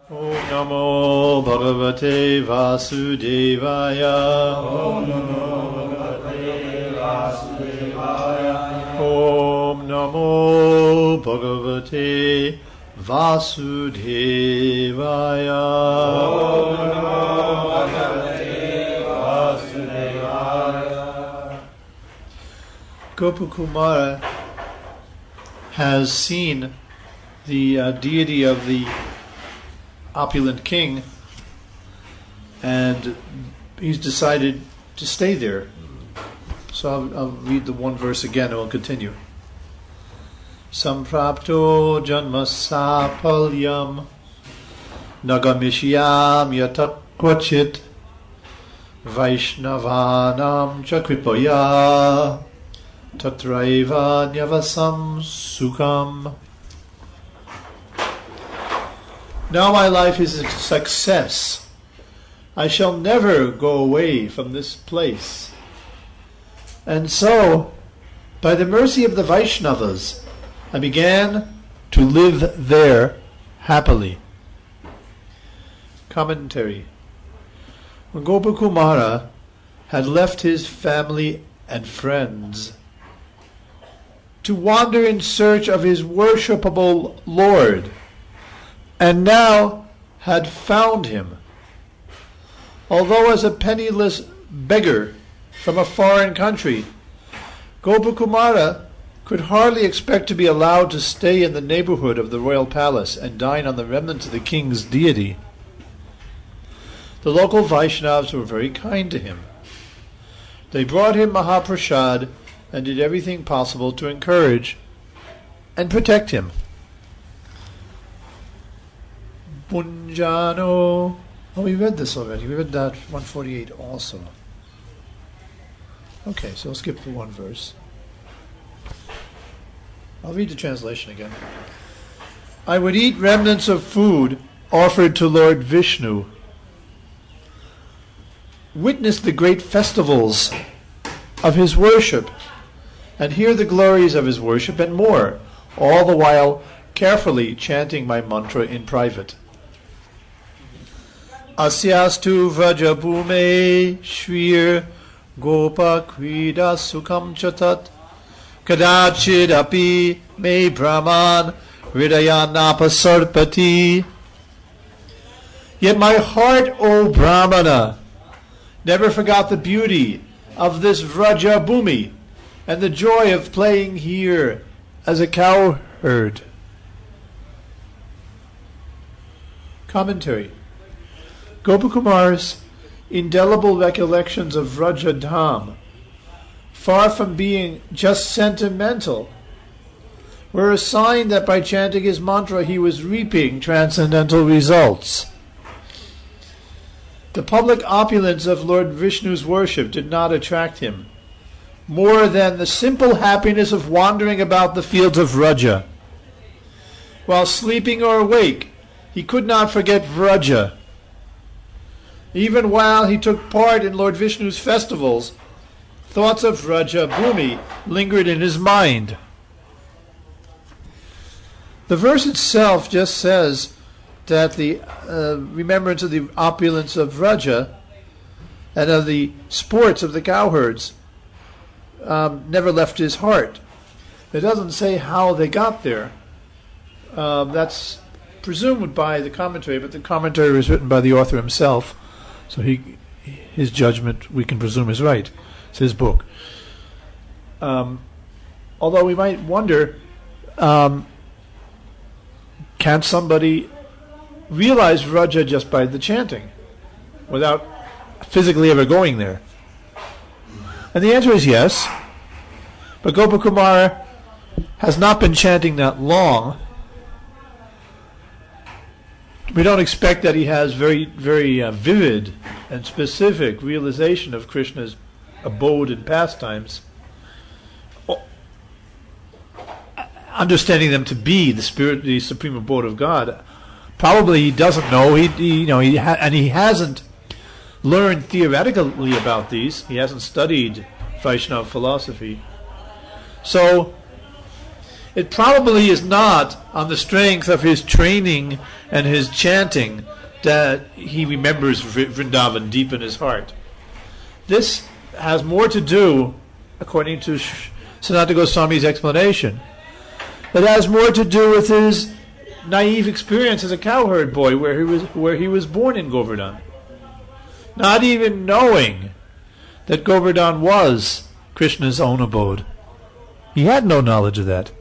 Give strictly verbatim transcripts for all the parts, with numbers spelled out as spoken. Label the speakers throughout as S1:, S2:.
S1: Om Namo Bhagavate Vasudevaya.
S2: Om Namo Bhagavate Vasudevaya.
S1: Om Namo Bhagavate Vasudevaya.
S2: Om Namo Bhagavate Vasudevaya.
S1: Gopakumara has seen the uh, deity of the opulent king, and he's decided to stay there. So I'll, I'll read the one verse again and we'll continue. Samprapto janma sapalyam nagamishyam yatakvachit vaishnavanam chakripaya tatraiva nyavasam sukham. Now my life is a success. I shall never go away from this place. And so, by the mercy of the Vaishnavas, I began to live there happily. Commentary. When Gopakumara had left his family and friends to wander in search of his worshipable Lord, and now had found him, although as a penniless beggar from a foreign country, Gopakumara could hardly expect to be allowed to stay in the neighborhood of the royal palace and dine on the remnants of the king's deity. The local Vaishnavas were very kind to him. They brought him Mahaprasad and did everything possible to encourage and protect him. Punjano. Oh, we read this already. We read that one forty-eight also. Okay, so we'll skip the one verse. I'll read the translation again. I would eat remnants of food offered to Lord Vishnu, witness the great festivals of his worship, and hear the glories of his worship and more, all the while carefully chanting my mantra in private. Asyastu vrajabhume shvir gopa krida sukham chatat kadachid api me brahman hridayanapasarpati. Yet my heart, O Brahmana, never forgot the beauty of this Vrajabhumi and the joy of playing here as a cowherd. Commentary. Gopakumar's indelible recollections of Vrajadham, far from being just sentimental, were a sign that by chanting his mantra he was reaping transcendental results. The public opulence of Lord Vishnu's worship did not attract him more than the simple happiness of wandering about the fields of Vraja. While sleeping or awake, he could not forget Vraja. Even while he took part in Lord Vishnu's festivals, thoughts of Vrajabhumi lingered in his mind. The verse itself just says that the uh, remembrance of the opulence of Vraja and of the sports of the cowherds um, never left his heart. It doesn't say how they got there. Um, that's presumed by the commentary, but the commentary was written by the author himself, so he, his judgment, we can presume, is right. It's his book. Um, although we might wonder, um, can't somebody realize Vraja just by the chanting, without physically ever going there? And the answer is yes. But Gopakumara has not been chanting that long. We don't expect that he has very, very uh, vivid and specific realization of Krishna's abode and pastimes, understanding them to be the spirit, the supreme abode of God. Probably he doesn't know. He, he you know, he ha- and he hasn't learned theoretically about these. He hasn't studied Vaishnava philosophy. So it probably is not on the strength of his training and his chanting that he remembers Vrindavan deep in his heart. This has more to do, according to Sanatana Goswami's explanation, it has more to do with his naive experience as a cowherd boy where he was where he was born in Govardhan. Not even knowing that Govardhan was Krishna's own abode. He had no knowledge of that.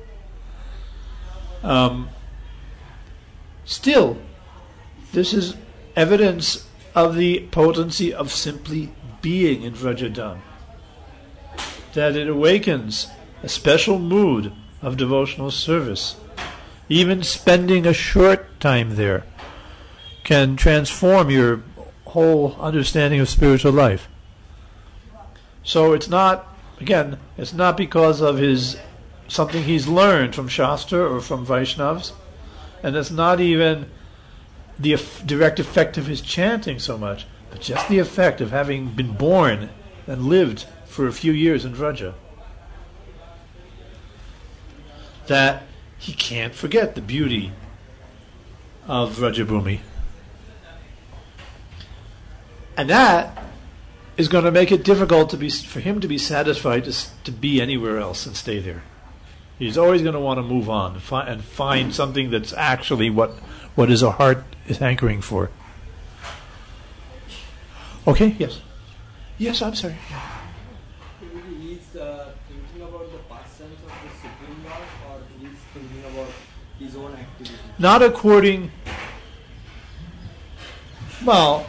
S1: Um, still, this is evidence of the potency of simply being in Vrajadhan. That it awakens a special mood of devotional service. Even spending a short time there can transform your whole understanding of spiritual life. So it's not, again, it's not because of his something he's learned from Shastra or from Vaishnavas, and it's not even the eff- direct effect of his chanting so much, but just the effect of having been born and lived for a few years in Vraja. That he can't forget the beauty of Vrajabhumi. And that is going to make it difficult to be for him to be satisfied to, to be anywhere else and stay there. He's always going to want to move on and, fi- and find something that's actually what, what his heart is hankering for. Okay, yes. Yes, I'm sorry.
S3: Maybe he's uh, thinking about the past sense of the Supreme Lord, or he's thinking about his own activity?
S1: Not according... Well...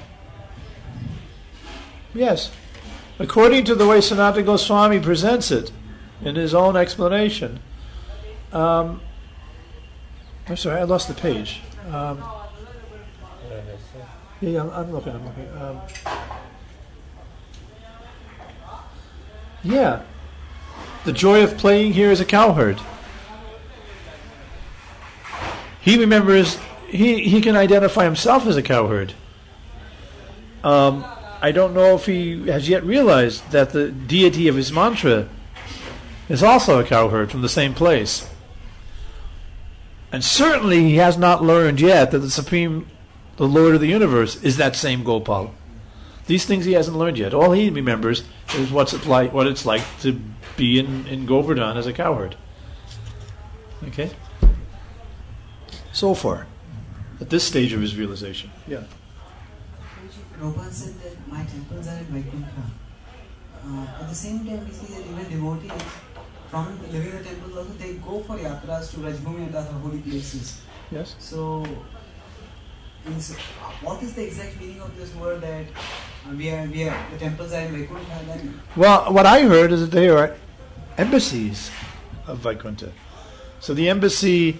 S1: Yes. According to the way Sanatana Goswami presents it in his own explanation. Um, I'm sorry, I lost the page. Um, yeah, yeah, I'm, I'm looking, I'm looking. Um, yeah. The joy of playing here as a cowherd. He remembers, he, he can identify himself as a cowherd. Um... I don't know if he has yet realized that the deity of his mantra is also a cowherd from the same place. And certainly he has not learned yet that the Supreme, the Lord of the universe, is that same Gopal. These things he hasn't learned yet. All he remembers is what's it like, what it's like to be in, in Govardhan as a cowherd. Okay? So far, at this stage of his realization. Yeah.
S4: Prabhupada said that my temples are in Vaikuntha. Uh, at the same time, we see that even devotees from living the temples also, they go for yatras to Rajbhumi and other holy places.
S1: Yes.
S4: So, is, what is the exact meaning of this word that uh, we are, we are, the temples are in Vaikuntha? Then?
S1: Well, what I heard is that they are embassies of Vaikuntha. So the embassy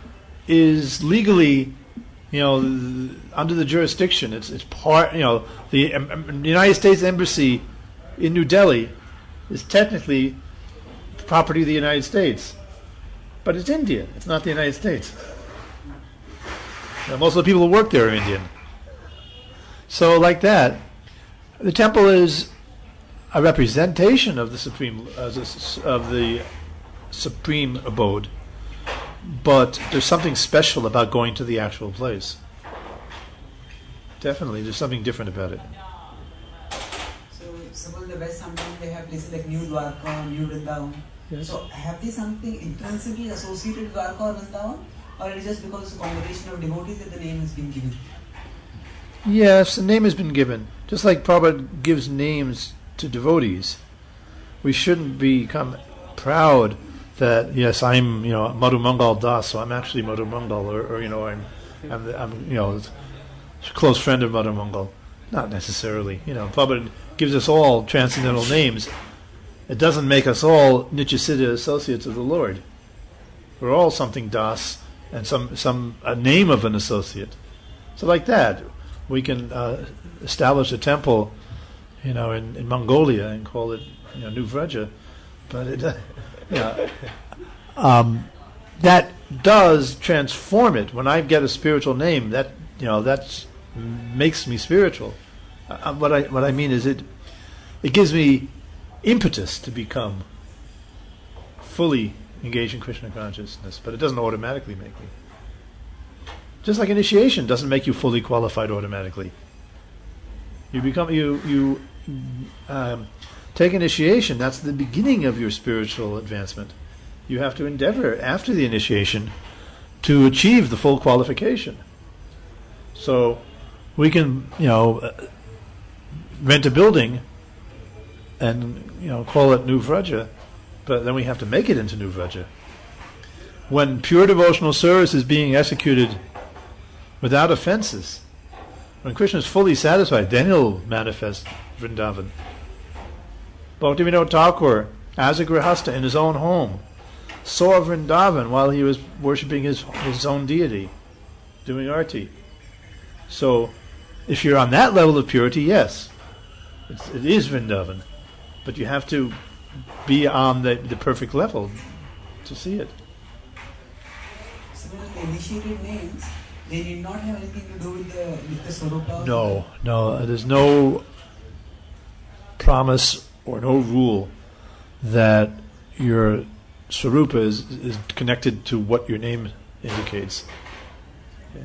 S1: is legally, you know, th- under the jurisdiction. It's it's part, you know, the um, United States Embassy in New Delhi is technically the property of the United States, but it's India. It's not the United States. Now, most of the people who work there are Indian. So, like that, the temple is a representation of the supreme uh, of the supreme abode. But there's something special about going to the actual place. Definitely, there's something different about it.
S4: So, suppose the West, sometimes they have places like New Dwarka, New Vrindavan.
S1: Yes.
S4: So, have they something intrinsically associated with Dwarka or Vrindavan? Or it is just because it's a combination of devotees that the name has been given?
S1: Yes, the name has been given. Just like Prabhupada gives names to devotees, we shouldn't become proud that, yes, I'm, you know, Madhu Mangal Das, so I'm actually Madhu Mangal, or, or you know, I'm, I'm, the, I'm, you know, a close friend of Madhu Mangal. Not necessarily. You know, Prabhupada gives us all transcendental names. It doesn't make us all Nityasiddha associates of the Lord. We're all something Das and some some a name of an associate. So like that, we can uh, establish a temple, you know, in, in Mongolia and call it, you know, New Vraja, but it. Uh, Yeah, um, that does transform it. When I get a spiritual name, that, you know, that makes me spiritual. Uh, what I what I mean is it it gives me impetus to become fully engage in Krishna consciousness, but it doesn't automatically make you. Just like initiation doesn't make you fully qualified automatically. You become you you um, take initiation. That's the beginning of your spiritual advancement. You have to endeavor after the initiation to achieve the full qualification. So we can, you know, uh, rent a building and, you know, call it New Vraja, but then we have to make it into New Vraja. When pure devotional service is being executed without offenses, when Krishna is fully satisfied, then he'll manifest Vrindavan. Bhaktivinoda Thakur, as a grihastha in his own home, saw Vrindavan while he was worshipping his his own deity, doing arti. So, if you're on that level of purity, yes, it's, it is Vrindavan, but you have to be on the, the perfect level to see it.
S4: Similarly, initiated names, they did not have anything to do with the with the Swarupa.
S1: No, no, there's no promise or no rule that your Swarupa is, is connected to what your name indicates. Okay.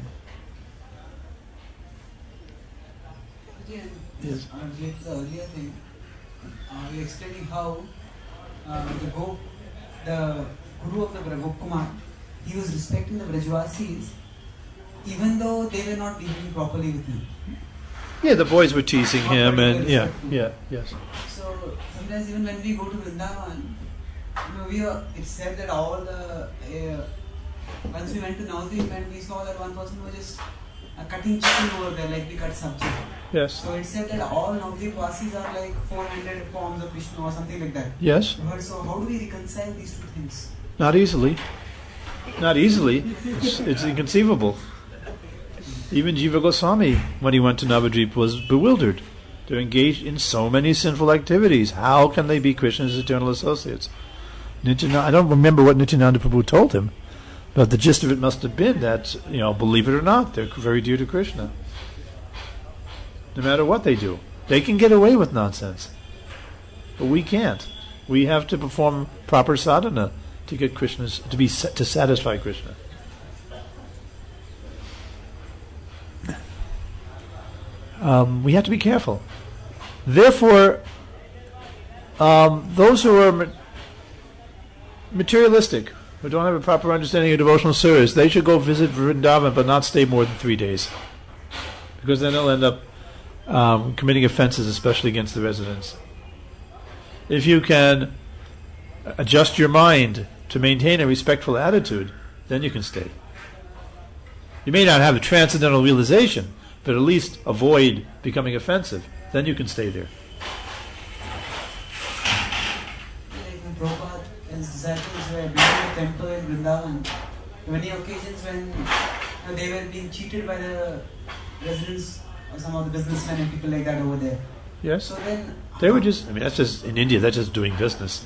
S4: Again,
S1: Yes.
S4: uh, with the earlier thing, uh, we are explaining how uh, the Gop, the Guru of the Gop Kumar, he was respecting the Brajvasis even though they were not behaving properly with him.
S1: Yeah, the boys were teasing
S4: Not
S1: him, and
S4: particularly
S1: yeah,
S4: respectful.
S1: yeah, yes.
S4: So sometimes even when we go to Vrindavan, you know, we are, it's said that all the uh, once we went to Navadvip and we saw that one person was just uh, cutting chicken over there like we cut sabji.
S1: Yes.
S4: So it said that all Navadvip Vasis are like four hundred forms of Vishnu or something like that.
S1: Yes.
S4: But so how do we reconcile these two things?
S1: Not easily. Not easily. It's, it's inconceivable. Even Jiva Goswami, when he went to Navadvip, was bewildered. They're engaged in so many sinful activities. How can they be Krishna's eternal associates? Nityananda, I don't remember what Nityananda Prabhu told him, but the gist of it must have been that, you know, believe it or not, they're very dear to Krishna. No matter what they do. They can get away with nonsense. But we can't. We have to perform proper sadhana to get Krishna's, to be to satisfy Krishna. Um, we have to be careful. Therefore, um, those who are ma- materialistic, who don't have a proper understanding of devotional service, they should go visit Vrindavan, but not stay more than three days, because then they'll end up um, committing offenses, especially against the residents. If you can adjust your mind to maintain a respectful attitude, then you can stay. You may not have a transcendental realization, but at least avoid becoming offensive. Then you can stay there.
S4: Like when Prabhupada and his disciples were building a temple in Vrindavan, many occasions when uh, they were being cheated by the residents or some of the businessmen and people like that over there.
S1: Yes?
S4: So then
S1: They were just, I mean, that's just, in India, that's just doing business.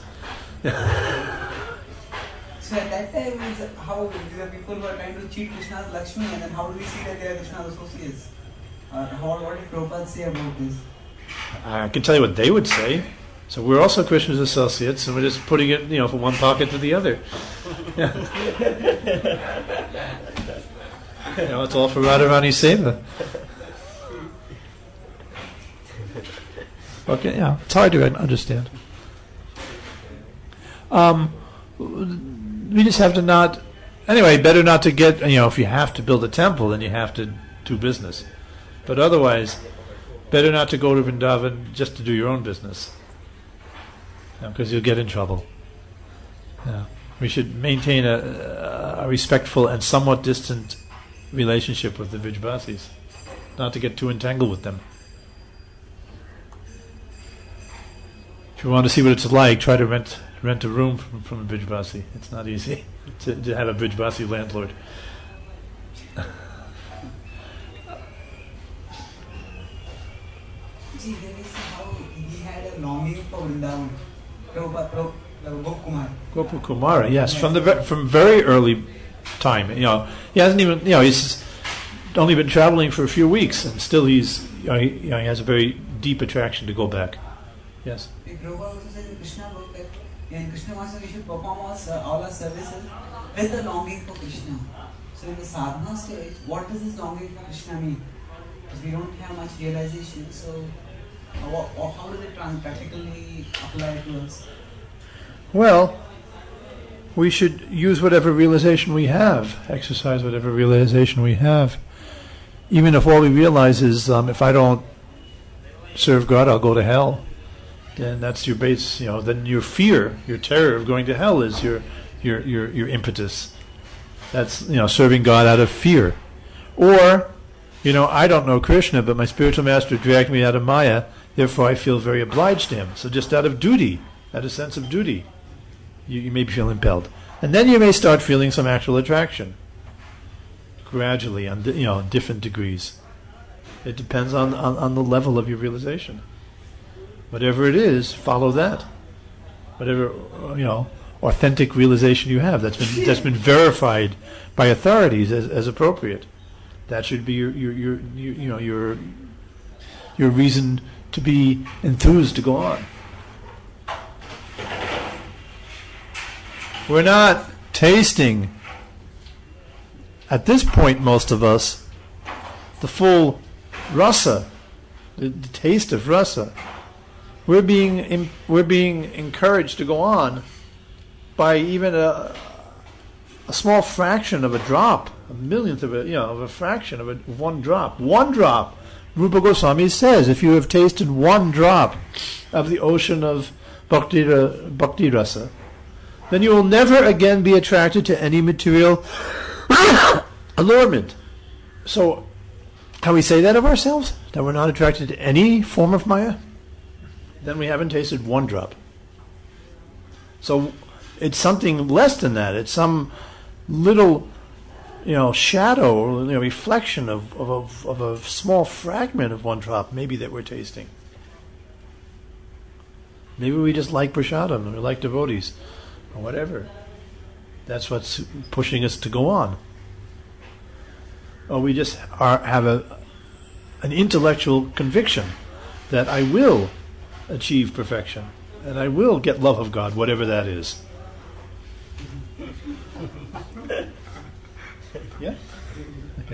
S4: So at that time, it's how these are people who are trying to cheat Krishna's Lakshmi, and then how do we see that they are Krishna's associates? Uh, how, what did Prabhupada say about this?
S1: I can tell you what they would say. So we're also Krishna's associates, and we're just putting it, you know, from one pocket to the other. Yeah. You know, it's all for Radharani Seva. Okay, yeah, it's hard to understand. Um, we just have to not. Anyway, better not to get. You know, if you have to build a temple, then you have to do business. But otherwise, better not to go to Vrindavan just to do your own business, because you'll get in trouble. Yeah. We should maintain a, a respectful and somewhat distant relationship with the Vrijvasis, not to get too entangled with them. If you want to see what it's like, try to rent rent a room from, from a Vrijvasi. It's not easy to, to have a Vrijvasi landlord.
S4: See, then we see how he had a longing for Vrindavan. Prabhupada, Prabhupada, Gop Kumar.
S1: Gopal Kumara, yes, from the ve- from very early time. You know, he hasn't even. You know, he's only been traveling for a few weeks, and still he's. You know, he, you know, he has a very deep attraction to go back. Yes.
S4: Like Prabhupada also said in Krishna book that in Krishna Consciousness we should perform all, ser- all our services with the longing for Krishna. So in the sadhana stage, what does this longing for Krishna mean? Because we don't have much realization, so how, how does it trans- practically apply to us?
S1: Well, we should use whatever realization we have, exercise whatever realization we have. Even if all we realize is, um, if I don't serve God, I'll go to hell. Then that's your base, you know, then your fear, your terror of going to hell is your your your, your impetus. That's, you know, serving God out of fear. Or, you know, I don't know Krishna, but my spiritual master dragged me out of Maya, therefore I feel very obliged to him. So just out of duty, out of sense of duty, you, you may feel impelled. And then you may start feeling some actual attraction, gradually, on di- you know, different degrees. It depends on, on, on the level of your realization. Whatever it is, follow that. Whatever, you know, authentic realization you have that's been that's been verified by authorities as, as appropriate. That should be your your, your your you know your your reason to be enthused to go on. We're not tasting, at this point, most of us, the full rasa, the, the taste of rasa. We're being im- we're being encouraged to go on by even a a small fraction of a drop, a millionth of a you know of a fraction of a of one drop, one drop. Rupa Goswami says, if you have tasted one drop of the ocean of bhakti, bhakti rasa, then you will never again be attracted to any material allurement. So, can we say that of ourselves? That we're not attracted to any form of Maya? Then we haven't tasted one drop. So, it's something less than that. It's some little, you know, shadow or, you know, reflection of, of, of, of a small fragment of one drop, maybe, that we're tasting. Maybe we just like prasadam, or we like devotees, or whatever. That's what's pushing us to go on. Or we just are, have a an intellectual conviction that I will achieve perfection, and I will get love of God, whatever that is. Yeah? Okay.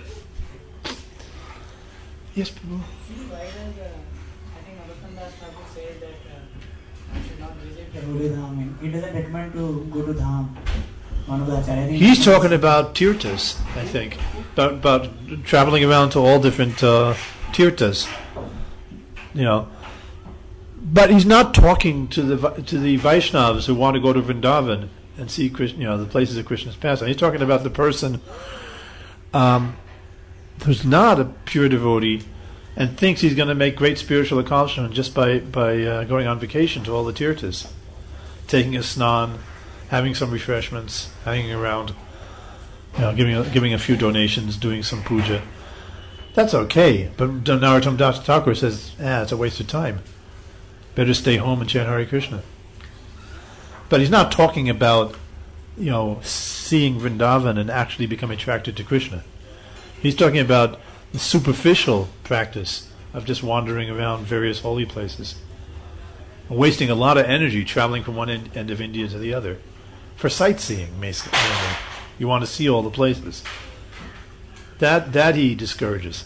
S1: Yes, Prabhu?
S5: Why does, uh, I think Abhakam Das Thakur says that uh, I should not visit the Holy Dham. He doesn't recommend to go to Dham. One of the Acharya.
S1: He's talking about tirthas, I think. About, about traveling around to all different uh, tirthas. You know. But he's not talking to the to the Vaishnavas who want to go to Vrindavan and see Krishna, you know, the places of Krishna's pastime. He's talking about the person um, who's not a pure devotee and thinks he's going to make great spiritual accomplishment just by by uh, going on vacation to all the tirthas, taking a snan, having some refreshments, hanging around, you know, giving a, giving a few donations, doing some puja. That's okay, but Narottam Das Thakur says, ah, it's a waste of time. Better stay home and chant Hare Krishna. But he's not talking about, you know, seeing Vrindavan and actually becoming attracted to Krishna. He's talking about the superficial practice of just wandering around various holy places, wasting a lot of energy traveling from one end, end of India to the other for sightseeing, basically. You want to see all the places. That that he discourages.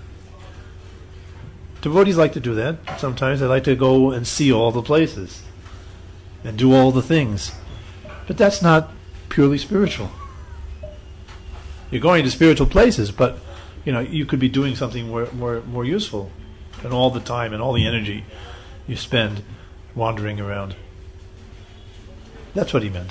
S1: Devotees like to do that. Sometimes they like to go and see all the places and do all the things. But that's not purely spiritual. You're going to spiritual places, but you know, you could be doing something more more, more useful than all the time and all the energy you spend wandering around. That's what he meant.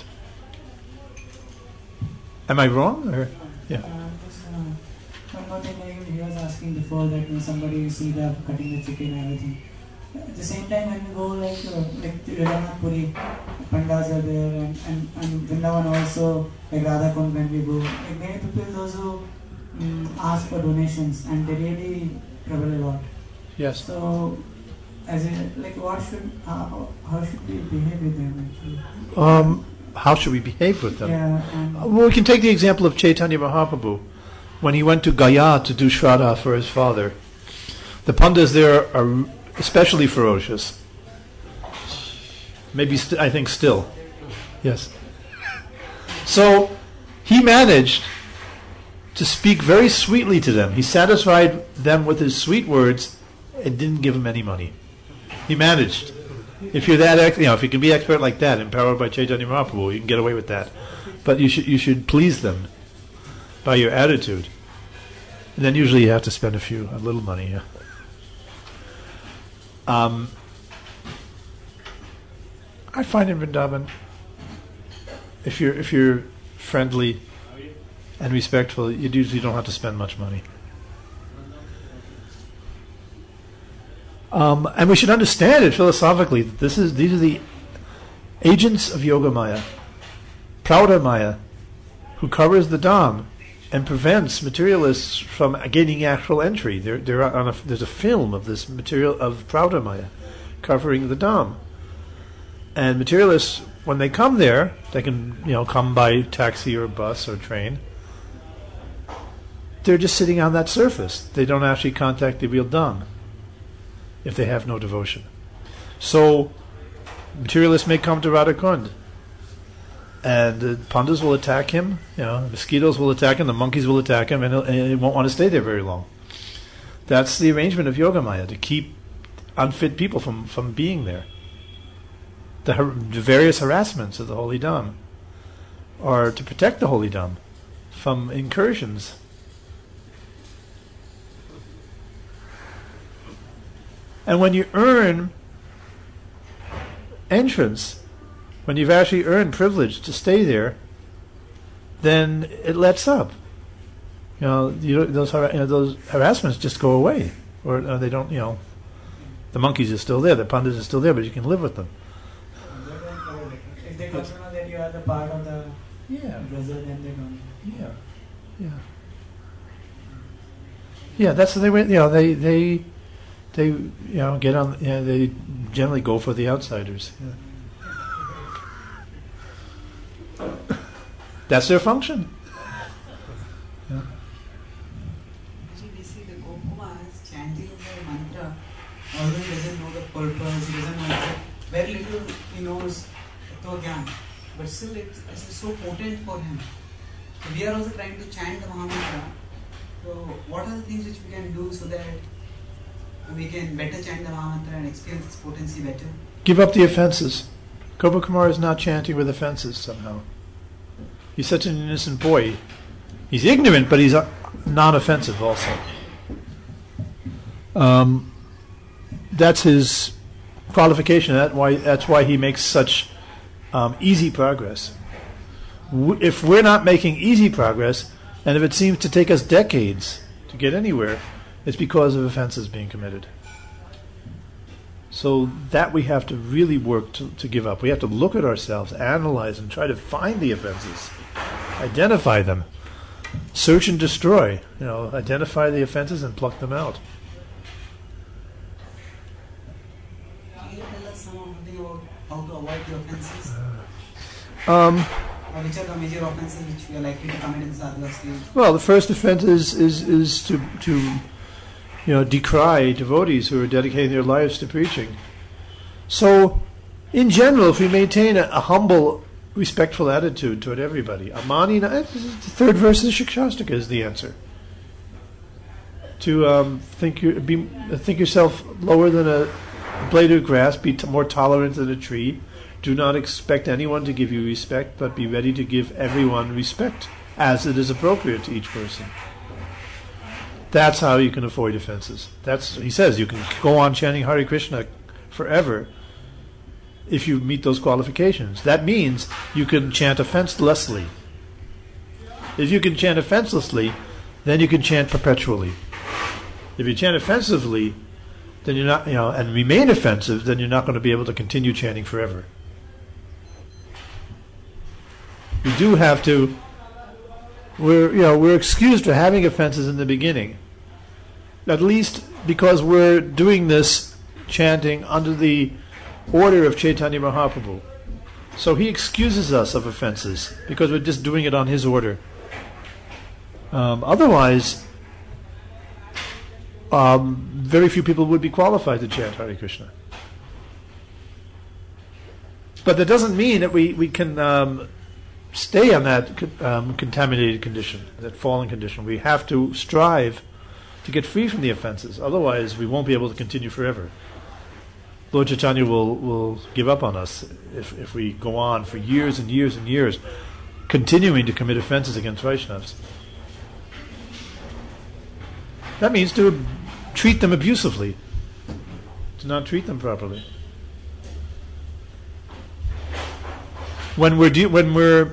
S1: Am I wrong? Or yeah.
S5: Uh, just, uh, one more thing, like he was asking before that when somebody you see the cutting the chicken and everything. At the same time, when we go like uh, like to Jagannath Puri, Pandas are there, and, and, and Vrindavan also, like Radhakund when we go. Like many people, those who um, ask for donations, and they really travel a lot.
S1: Yes.
S5: So, as a, like, what should how, how should we behave with them actually?
S1: Um, how should we behave with them?
S5: Yeah, and
S1: Uh, Well, we can take the example of Chaitanya Mahaprabhu. When he went to Gaya to do Shraddha for his father, the Pandas there are especially ferocious. Maybe st- I think still. Yes. So he managed to speak very sweetly to them. He satisfied them with his sweet words and didn't give them any money. He managed. If you're that, ex- you know, if you can be expert like that, empowered by Chaitanya Mahaprabhu, you can get away with that. But you should you should please them by your attitude. And then usually you have to spend a few, a little money. Yeah. Um, I find in Vrindavan, if you're if you're friendly and respectful, you usually don't have to spend much money. Um, and we should understand it philosophically. That this is these are the agents of Yoga Maya, Prauda Maya, who covers the Dham and prevents materialists from gaining actual entry. They're, they're on a, there's a film of this material of Prauda Maya covering the Dham. And materialists, when they come there, they can you know come by taxi or bus or train. They're just sitting on that surface. They don't actually contact the real Dham if they have no devotion. So materialists may come to Radhakund, and the pandas will attack him, you know, mosquitoes will attack him, the monkeys will attack him, and, he'll, and he won't want to stay there very long. That's the arrangement of Yoga Maya, to keep unfit people from, from being there. The, har- the various harassments of the Holy Dham are to protect the Holy Dham from incursions. And when you earn entrance, when you've actually earned privilege to stay there, then it lets up. You know, you, those har- you know, those harassments just go away, or uh, they don't. You know, the monkeys are still there, the pandas are still there, but you can live with them.
S5: If they come to know that you are the part of the
S1: Yeah.
S5: result, then they don't.
S1: Yeah, yeah, yeah. That's the way. You know, they they they you know get on. You know, they generally go for the outsiders. Yeah. That's their function. Yeah.
S4: See, we see the Gopuma is chanting the mantra, although he doesn't know the purpose, he doesn't know it. Very little he knows Tattva Gyan, but still it's, it's so potent for him. So we are also trying to chant the Mahamantra. So what are the things which we can do so that we can better chant the Mahamantra and experience its potency better?
S1: Give up the offenses. Gopakumar is not chanting with offenses somehow. He's such an innocent boy. He's ignorant, but he's uh, non-offensive also. Um, that's his qualification. That why, that's why he makes such um, easy progress. W- if we're not making easy progress, and if it seems to take us decades to get anywhere, it's because of offenses being committed. So that we have to really work to, to give up. We have to look at ourselves, analyze, and try to find the offenses, identify them, search and destroy. You know, identify the offenses and pluck them out.
S4: Can you tell us something about how to avoid the offenses?
S1: Um,
S4: Or which are the major offenses which we are likely to commit in the sadhana stage?
S1: well, the first offense is is, is to to you know decry devotees who are dedicating their lives to preaching. So, in general, if we maintain a, a humble, respectful attitude toward everybody, amani, the third verse of Shikshashtaka is the answer. To um, think you be think yourself lower than a blade of grass, be t- more tolerant than a tree. Do not expect anyone to give you respect, but be ready to give everyone respect as it is appropriate to each person. That's how you can avoid offenses. That's he says you can go on chanting Hare Krishna forever if you meet those qualifications. That means you can chant offenselessly. If you can chant offenselessly, then you can chant perpetually. If you chant offensively, then you're not, you know, and remain offensive, then you're not going to be able to continue chanting forever. We do have to. We're, you know, we're excused for having offenses in the beginning. At least because we're doing this chanting under the order of Chaitanya Mahaprabhu. So he excuses us of offenses because we're just doing it on his order. Um, otherwise, um, very few people would be qualified to chant Hare Krishna. But that doesn't mean that we, we can um, stay on that um, contaminated condition, that fallen condition. We have to strive to get free from the offenses. Otherwise, we won't be able to continue forever. Lord Chaitanya will, will give up on us if, if we go on for years and years and years continuing to commit offenses against Vaishnavas. That means to treat them abusively, to not treat them properly. When we're de- when we're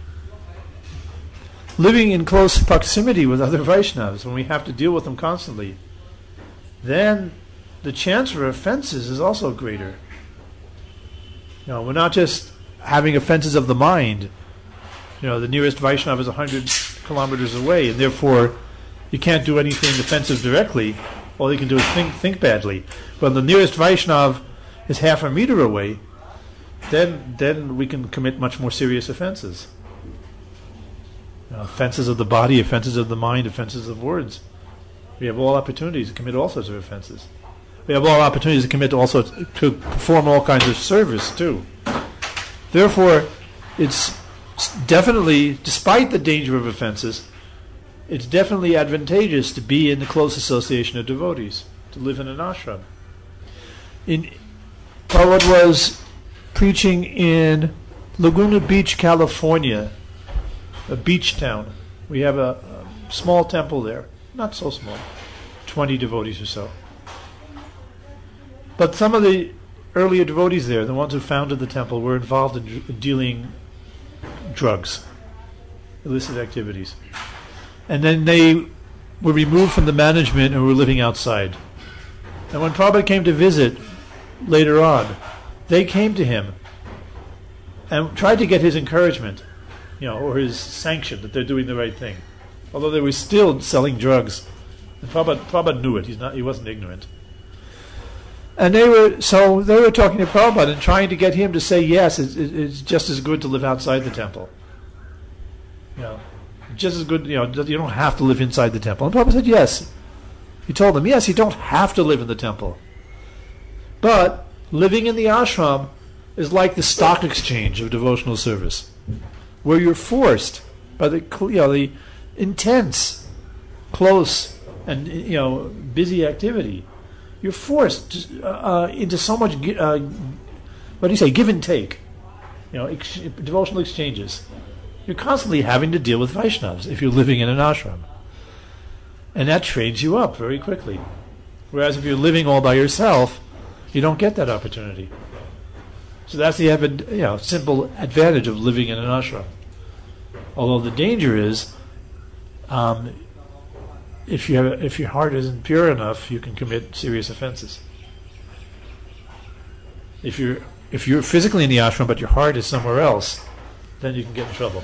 S1: living in close proximity with other Vaishnavas, when we have to deal with them constantly, then the chance for offenses is also greater. You know, we're not just having offenses of the mind. You know, the nearest Vaishnava is a hundred kilometers away, and therefore you can't do anything offensive directly. All you can do is think think badly. When the nearest Vaishnav is half a meter away, then then we can commit much more serious offenses. You know, offenses of the body, offenses of the mind, offenses of words. We have all opportunities to commit all sorts of offenses. We have all opportunities to commit also to, to perform all kinds of service too. Therefore, it's definitely, despite the danger of offenses, it's definitely advantageous to be in the close association of devotees, to live in an ashram. In Prabhupada was preaching in Laguna Beach, California, a beach town. We have a, a small temple there, not so small, twenty devotees or so. But some of the earlier devotees there, the ones who founded the temple, were involved in d- dealing drugs, illicit activities. And then they were removed from the management and were living outside. And when Prabhupada came to visit later on, they came to him and tried to get his encouragement, you know, or his sanction that they're doing the right thing. Although they were still selling drugs. And Prabhupada, Prabhupada knew it. He's not, he wasn't ignorant. And they were so they were talking to Prabhupada and trying to get him to say, yes, it's, it's just as good to live outside the temple. You know, just as good, you know, you don't have to live inside the temple. And Prabhupada said, yes. He told them, yes, you don't have to live in the temple. But living in the ashram is like the stock exchange of devotional service, where you're forced by the, you know, the intense, close, and, you know, busy activity. You're forced uh, into so much, uh, what do you say, give and take, you know, ex- devotional exchanges. You're constantly having to deal with Vaishnavas if you're living in an ashram. And that trains you up very quickly. Whereas if you're living all by yourself, you don't get that opportunity. So that's the you know, simple advantage of living in an ashram. Although the danger is, um, if you have, if your heart isn't pure enough, you can commit serious offenses. If you're if you're physically in the ashram but your heart is somewhere else, then you can get in trouble.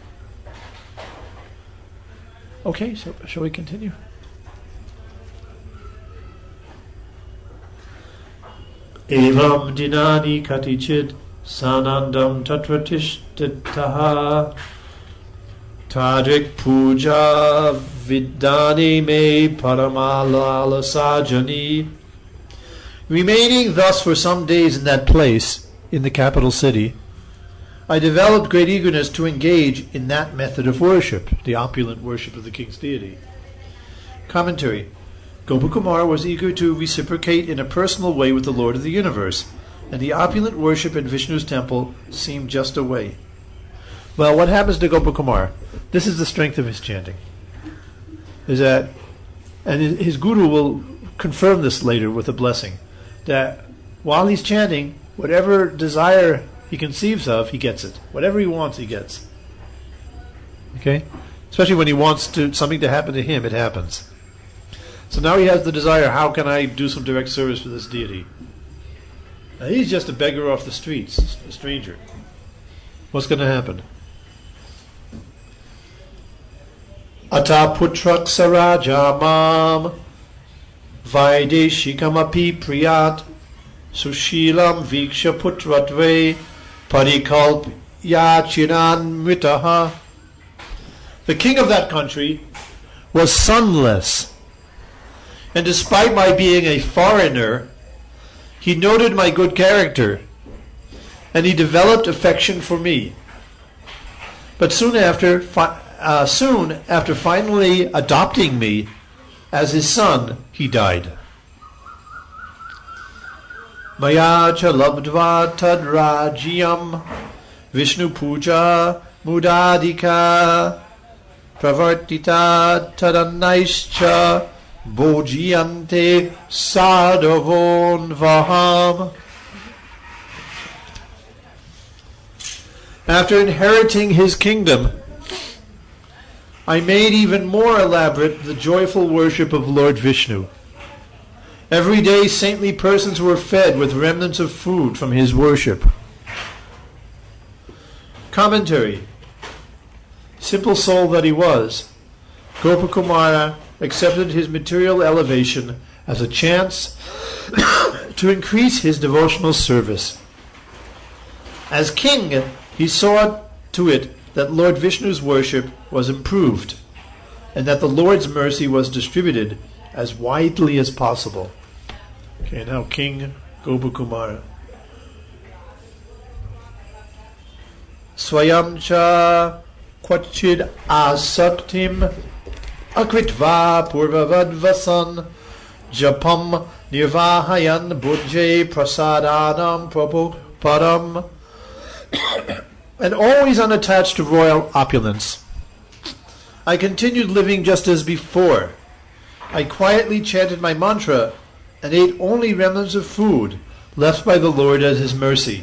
S1: Okay, so shall we continue? Evam dinani katichid sanandam tatvatishtitaha Tadrik puja vidani me paramalala sajani. Remaining thus for some days in that place, in the capital city, I developed great eagerness to engage in that method of worship, the opulent worship of the king's deity. Commentary. Gopakumar was eager to reciprocate in a personal way with the Lord of the universe, and the opulent worship in Vishnu's temple seemed just a way. Well, what happens to Gopakumar? This is the strength of his chanting. Is that, and his guru will confirm this later with a blessing, that while he's chanting, whatever desire he conceives of, he gets it. Whatever he wants, he gets. Okay? Especially when he wants to something to happen to him, it happens. So now he has the desire, how can I do some direct service for this deity? Now he's just a beggar off the streets, a stranger. What's going to happen? Ata putrak saraja mam vaideshikamapi priyat sushilam viksha putratve parikalp yachinan mitaha. The king of that country was sonless, and despite my being a foreigner, he noted my good character and he developed affection for me. But soon after, fi- uh, soon after finally adopting me as his son, he died. Maya cha labdva tad rajyam Vishnu puja mudadika pravartita tadanaischa bojiyante sadavon vaham. After inheriting his kingdom, I made even more elaborate the joyful worship of Lord Vishnu. Every day saintly persons were fed with remnants of food from his worship. Commentary. Simple soul that he was, Gopakumara accepted his material elevation as a chance to increase his devotional service. As king, he saw to it that Lord Vishnu's worship was improved and that the Lord's mercy was distributed as widely as possible. Okay, now King Gopakumara. Swayam cha kvachid asaktim akritva purvavadvasan japam nirvahayan bhuje prasadanam prabhupadam. And always unattached to royal opulence, I continued living just as before. I quietly chanted my mantra and ate only remnants of food left by the Lord as his mercy.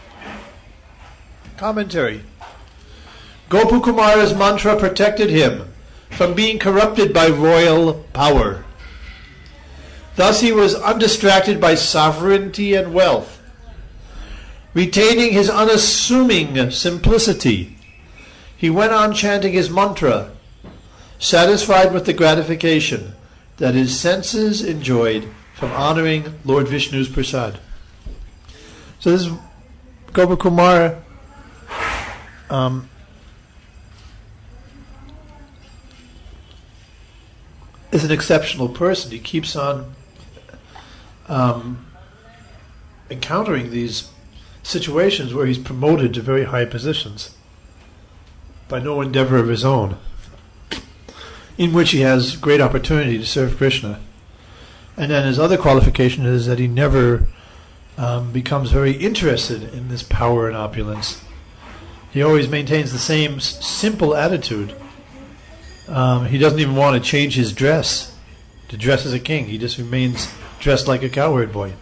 S1: Commentary. Gopakumara's mantra protected him from being corrupted by royal power. Thus he was undistracted by sovereignty and wealth. Retaining his unassuming simplicity, he went on chanting his mantra, satisfied with the gratification that his senses enjoyed from honoring Lord Vishnu's prasad. So this is Gopakumara. Um, is an exceptional person. He keeps on um, encountering these situations where he's promoted to very high positions by no endeavor of his own, in which he has great opportunity to serve Krishna. And then his other qualification is that he never um, becomes very interested in this power and opulence. He always maintains the same s- simple attitude. Um, he doesn't even want to change his dress to dress as a king. He just remains dressed like a cowherd boy.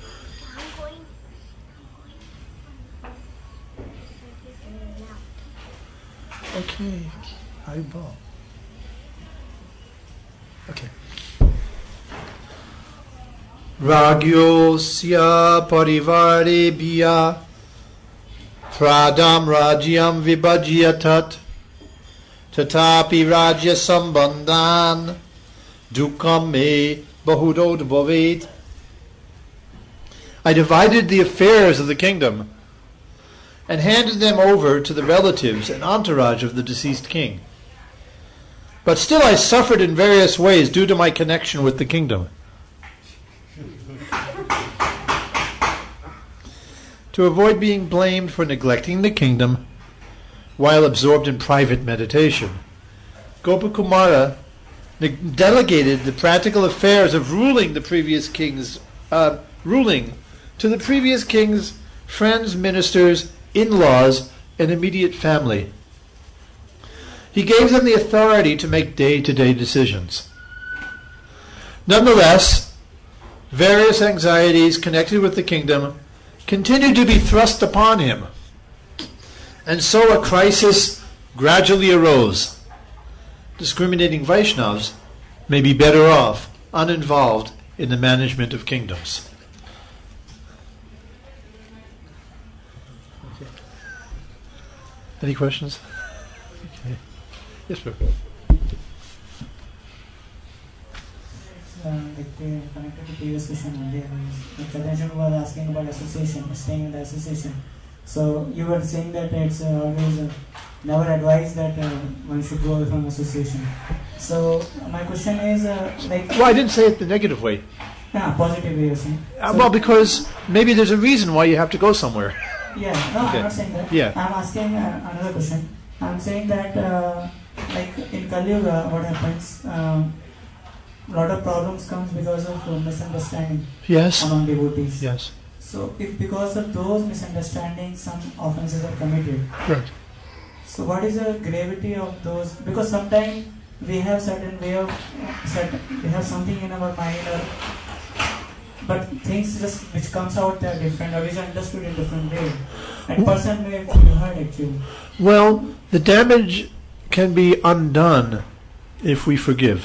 S1: Okay, Haribol. Okay. Ragyosya parivare biya pradam rajyam vibhajyatat tatapi rajya sambandhan dukkam me bahudod bhavet. I divided the affairs of the kingdom and handed them over to the relatives and entourage of the deceased king. But still I suffered in various ways due to my connection with the kingdom. To avoid being blamed for neglecting the kingdom while absorbed in private meditation, Gopakumara delegated the practical affairs of ruling the previous king's uh, ruling to the previous king's friends, ministers, in-laws, and immediate family. He gave them the authority to make day-to-day decisions. Nonetheless, various anxieties connected with the kingdom continued to be thrust upon him, and so a crisis gradually arose. Discriminating Vaishnavas may be better off uninvolved in the management of kingdoms. Any questions? Okay. Yes, sir.
S5: Uh, like uh, connected to previous question only, uh, Chadanjan was asking about association, staying in the association. So you were saying that it's uh, always uh, never advised that uh, one should go away from association. So my question is uh, like.
S1: Well, I didn't say it the negative way.
S5: Yeah, positive way you're saying.
S1: Uh,
S5: So-
S1: well, because maybe there's a reason why you have to go somewhere.
S5: Yeah, no,
S1: Okay.
S5: I'm not saying that.
S1: Yeah.
S5: I'm asking uh, another question. I'm saying that, uh, like in Kali Yuga, what happens? Um, a lot of problems comes because of uh, misunderstanding
S1: Yes.
S5: among devotees.
S1: Yes.
S5: So, if because of those misunderstandings, some offenses are committed.
S1: Right.
S5: So, what is the gravity of those? Because sometimes we have certain way of certain, we have something in our mind, or but things just which comes out they are different, or is understood in different way. And person may feel hurt actually.
S1: Well, the damage can be undone if we forgive.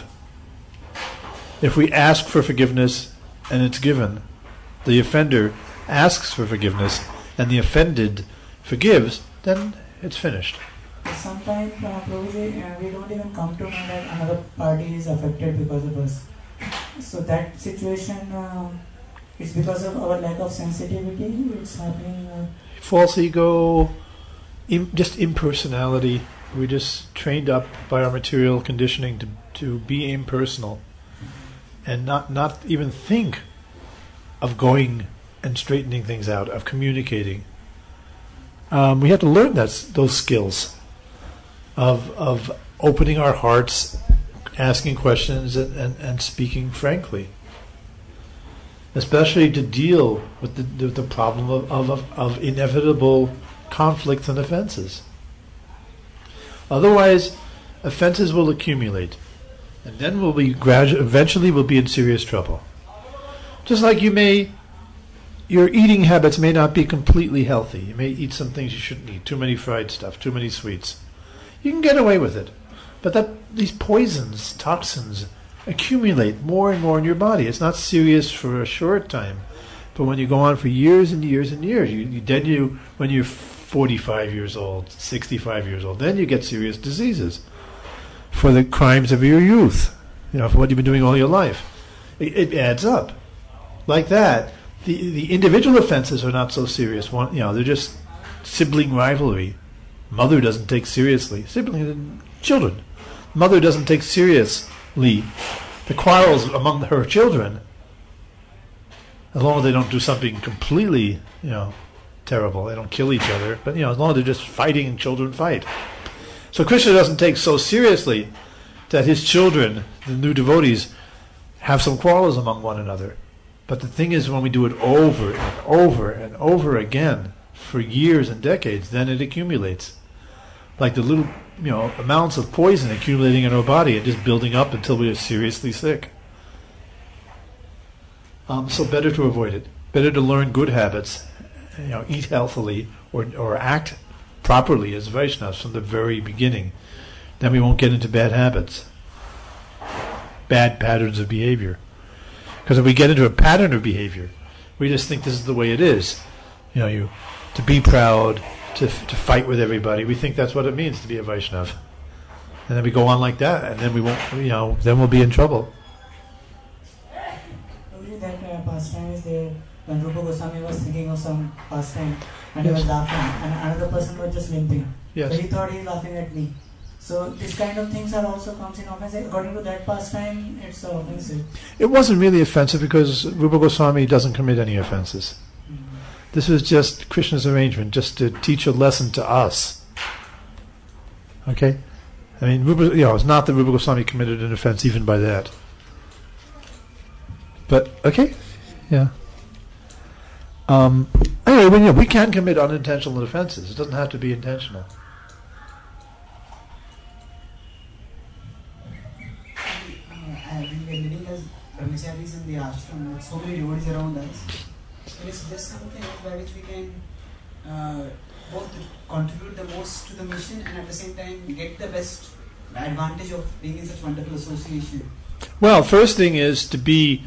S1: If we ask for forgiveness and it's given, the offender asks for forgiveness and the offended forgives, then it's finished.
S5: Sometimes, uh, Prabhuji, uh, we don't even come to know that another party is affected because of us. So that situation uh, is because of our lack of sensitivity. It's happening. Uh,
S1: False ego, im- just impersonality. We're just trained up by our material conditioning to, to be impersonal and not, not even think of going and straightening things out, of communicating. Um, we have to learn that, those skills of of opening our hearts, asking questions, and, and, and speaking frankly. Especially to deal with the, the, the problem of, of, of inevitable conflicts and offenses. Otherwise, offenses will accumulate, and then we'll be gradu- eventually we'll be in serious trouble. Just like you may, your eating habits may not be completely healthy. You may eat some things you shouldn't eat, too many fried stuff, too many sweets. You can get away with it. But that these poisons, toxins, accumulate more and more in your body. It's not serious for a short time. But when you go on for years and years and years, you, you, then you, when you're forty-five years old, sixty-five years old, then you get serious diseases for the crimes of your youth, you know, for what you've been doing all your life. It, it adds up. Like that, the the individual offenses are not so serious. One, you know, they're just sibling rivalry. Mother doesn't take seriously. Sibling children. Mother doesn't take seriously the quarrels among her children, as long as they don't do something completely, you know, terrible. They don't kill each other, but you know, as long as they're just fighting and children fight. So Krishna doesn't take so seriously that his children, the new devotees, have some quarrels among one another. But the thing is, when we do it over and over and over again for years and decades, then it accumulates. Like the little, you know, amounts of poison accumulating in our body and just building up until we are seriously sick. Um, so better to avoid it. Better to learn good habits, you know, eat healthily or or act properly as Vaishnavas from the very beginning. Then we won't get into bad habits, bad patterns of behavior. Because if we get into a pattern of behavior, we just think this is the way it is. You know, you to be proud, to to fight with everybody. We think that's what it means to be a Vaishnava. And then we go on like that, and then we won't, you know, then we'll be in trouble.
S5: Only that uh, pastime is there. When Rupa Goswami was thinking of some pastime, and he was laughing, and another person was just limping.
S1: Yes.
S5: So he thought he was laughing at me. So this kind of things are also comes in offense. According to that pastime, it's uh, offensive.
S1: It wasn't really offensive because Rupa Goswami doesn't commit any offenses.
S5: Mm-hmm.
S1: This was just Krishna's arrangement, just to teach a lesson to us. Okay? I mean, Rupa, you know, it's not that Rupa Goswami committed an offense even by that. But, okay? Yeah. Um, anyway, well, you know, we can commit unintentional offenses. It doesn't have to be intentional.
S4: When we are living as brahmacharis in the ashram with so many devotees around us, there is just something by which we can uh, both contribute the most to the mission and at the same time get the best advantage of being in such wonderful association.
S1: Well, first thing is to be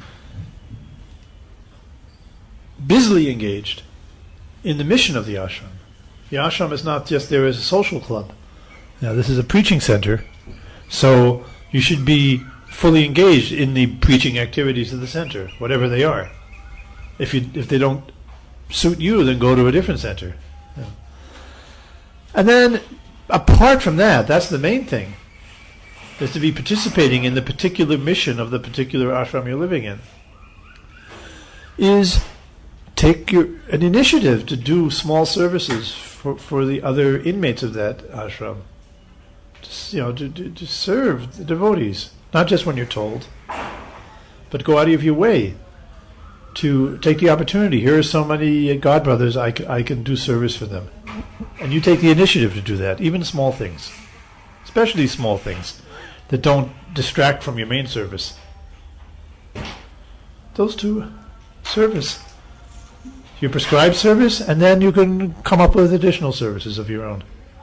S1: busily engaged in the mission of the ashram. The ashram is not just there as a social club. Now, this is a preaching center, so you should be fully engaged in the preaching activities of the center, whatever they are. If you if they don't suit you, then go to a different center. Yeah. And then, apart from that, that's the main thing, is to be participating in the particular mission of the particular ashram you're living in. Is take your, an initiative to do small services for, for the other inmates of that ashram. Just, you know, to, to, to serve the devotees, not just when you're told, but go out of your way to take the opportunity. Here are so many God brothers, I, c- I can do service for them. And you take the initiative to do that, even small things, especially small things that don't distract from your main service. Those two, service. Your prescribed service, and then you can come up with additional services of your own.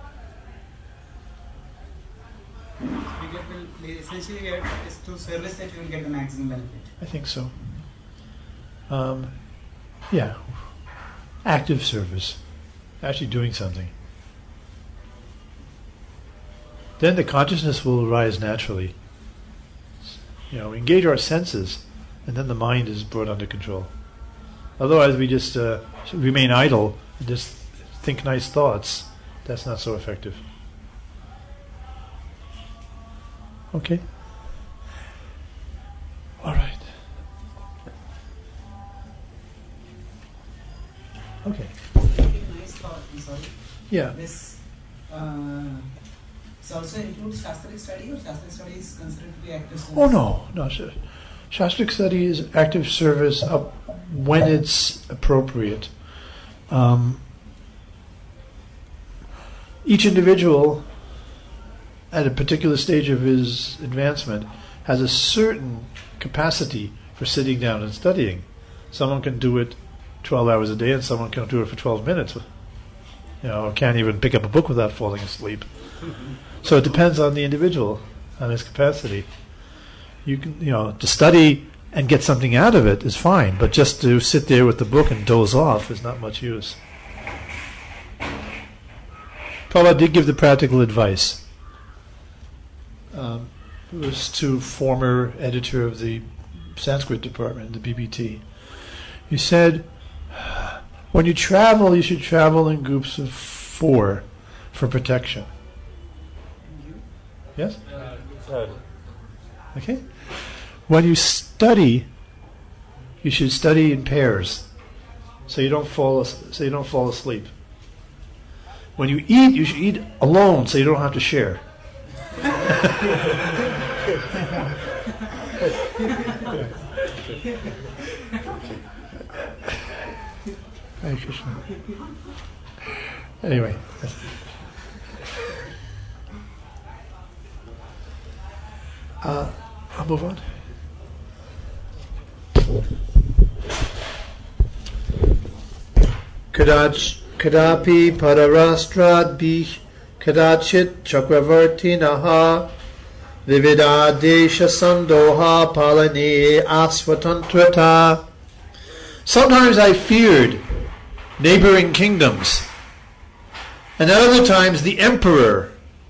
S4: You get the, essentially, get, it's through service that you will get the maximum benefit.
S1: I think so. Um, yeah. Active service. Actually doing something. Then the consciousness will arise naturally. You know, we engage our senses, and then the mind is brought under control. Otherwise, we just uh, remain idle and just think nice thoughts. That's not so effective. Okay. All right. Okay.
S4: Nice thought. I'm sorry.
S1: Yeah.
S4: This uh, this also includes Shastric study, or Shastric study is considered to be active service?
S1: Oh no, no. Sh- Shastric study is active service up when it's appropriate. Um, each individual, at a particular stage of his advancement, has a certain capacity for sitting down and studying. Someone can do it twelve hours a day, and someone can do it for twelve minutes. You know, can't even pick up a book without falling asleep. So it depends on the individual, on his capacity. You can, you know, to study and get something out of it is fine, but just to sit there with the book and doze off is not much use. Prabhupada did give the practical advice. Um, it was to former editor of the Sanskrit department, the B B T. He said, when you travel, you should travel in groups of four for protection. Yes? Okay. When you study, you should study in pairs, so you don't fall as- so you don't fall asleep. When you eat, you should eat alone, so you don't have to share. Hare Krishna. Anyway. Uh, I'll move on. Kadach, Kadapi Pararastrad Bih Kadachit Chakravarti Naha Vivida Desha Sandoha Palani Asvatantrata. Sometimes I feared neighboring kingdoms, and at other times the emperor,